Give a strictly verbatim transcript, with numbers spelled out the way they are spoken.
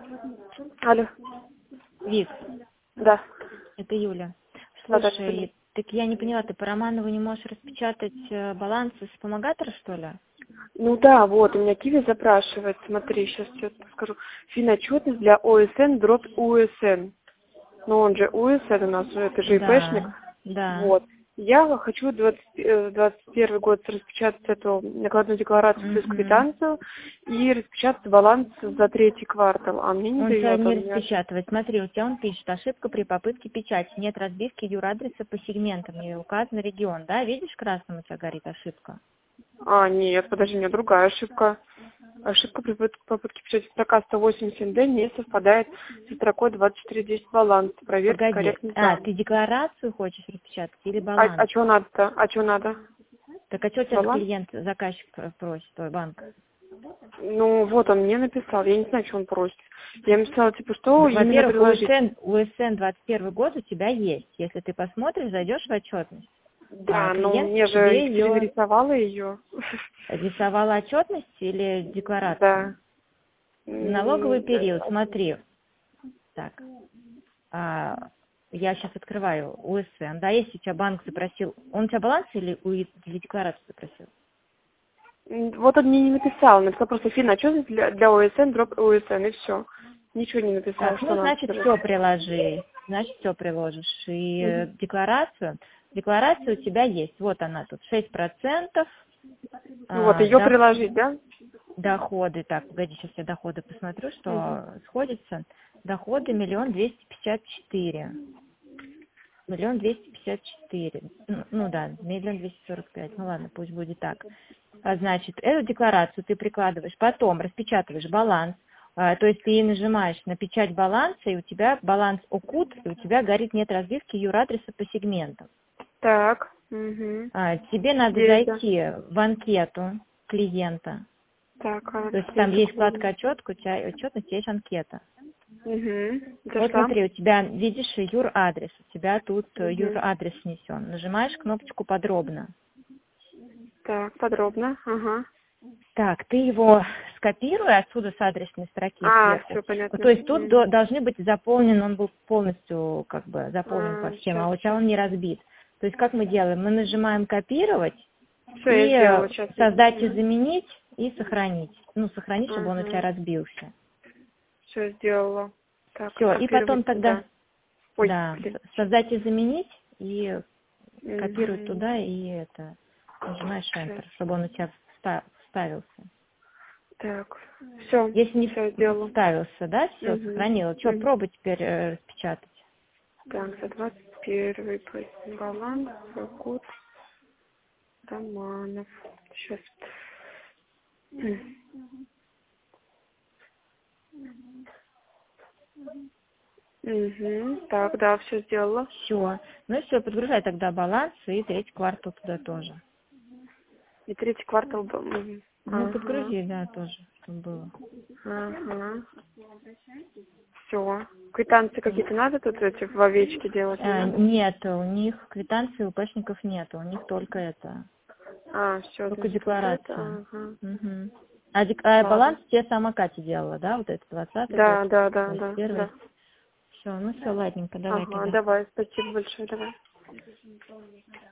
Алло. Вик, Да. это Юля. Да, да, Слушай, Юля. так я не поняла, ты по Романову не можешь распечатать э, баланс из вспомогатора, что ли? Ну да, вот, у меня Киви запрашивает, смотри, сейчас что-то скажу. Финотчетность для ОСН, дробь УСН. Ну он же УСН у нас, это же ИПшник. Да, да. Вот. Я хочу двадцать, э, двадцать первый год распечатать эту накладную декларацию плюс Угу. квитанцию и распечатать баланс за третий квартал. А мне не Он тебя дает, не он мне... распечатывает. Смотри, у тебя он пишет, ошибка при попытке печати. Нет разбивки юрадреса по сегментам, не указан регион. Да, видишь, красным у тебя горит ошибка? А, нет, подожди, у меня другая ошибка. Ошибка при попытке попытке печати строка сто восемьдесят дэ не совпадает со строкой двадцать четыре десять баланс. Проверьте Погоди, корректность а, данных. ты декларацию хочешь распечатать или А, баланс? а что надо-то? А что надо? Так а что тебя Баланс? клиент, заказчик просит, твой банк? Ну, вот он мне написал, я не знаю, что он просит. Я ему сказала, типа, что именно Во-первых, приложить. УСН, УСН двадцать первый год у тебя есть. Если ты посмотришь, зайдешь в отчетность. А Да, ну, клиент мне же тебе Екатерина ее рисовала ее. рисовала отчетность или декларацию? Да. Налоговый М, период, да. смотри. Так, а, я сейчас открываю УСН. Да, если у тебя банк запросил, он у тебя баланс или, УИ или декларацию запросил? М, Вот он мне не написал, написал просто финотчетность для, для ОСН, дроп ОСН, и все. Ничего не написал, Так, что ну, надо значит, сказать. все приложи. Значит, все приложишь. И э, Мгм. декларацию. Декларация у тебя есть. Вот она тут, шесть процентов. Ну вот, А, ее дох- приложить, да? доходы. Так, погоди, сейчас я доходы посмотрю, Мгм. что сходится. Доходы миллион двести пятьдесят четыре. Миллион двести пятьдесят четыре. Ну, ну да, миллион двести сорок пять. Ну ладно, пусть будет так. А, значит, эту декларацию ты прикладываешь, потом распечатываешь баланс. А, то есть ты нажимаешь на печать баланса, и у тебя баланс ОКУТ, и у тебя горит нет разбивки юрадреса по сегментам. Так. Угу. А, тебе надо Есть, да. зайти в анкету клиента. Так, То есть там есть анкета. вкладка отчетка, у тебя отчетность, есть анкета. Угу. Вот Зашла. смотри, у тебя, видишь, юр-адрес, у тебя тут э, Угу. юр-адрес внесен. Нажимаешь кнопочку «Подробно». Так, подробно. Ага. Так, ты его скопируй отсюда с адресной строки А, сверху. все Вот, понятно. то есть тут до- Угу. должны быть заполнен, он был полностью как бы заполнен по А, всем, сейчас, а у тебя сейчас. он не разбит. То есть как мы делаем? Мы нажимаем «Копировать» Все, и я э, сделала. Сейчас. «Создать и заменить» и «Сохранить». Ну, сохранить, чтобы он у тебя Ага. разбился. Все сделала. Так, Все, и потом копировать тогда, туда. Ой, да, блин. с- «Создать и заменить» и копируй Угу. туда и это, нажимаешь Сейчас. Enter, чтобы он у тебя вста- вставился. Так. Все. Если не Все сделала. вставился, да, все, Угу. сохранила. Что, Угу. пробуй теперь э, распечатать. Так, за двадцать первый баланс, код Романов. Сейчас. Угу. Так, да, все сделала. Все. Ну все, подгружай тогда баланс и третий квартал туда тоже. И третий квартал был. Мгм. Ну, Ага. подгрузи, да, тоже, чтобы было. Ага. Все. Квитанции какие-то надо тут эти в овечке делать, не А, надо? нет, у них квитанции у пэшников нет, у них только это, А, все, только значит, вот это. декларация. Ага. Угу. А, дек- а Ладно. баланс тебе сама Катя делала, да, вот это двадцатый год, Да, да, да, двадцать да, первый. да. Все, ну все, ладненько, давай Ага, тогда. давай, спасибо большое, давай.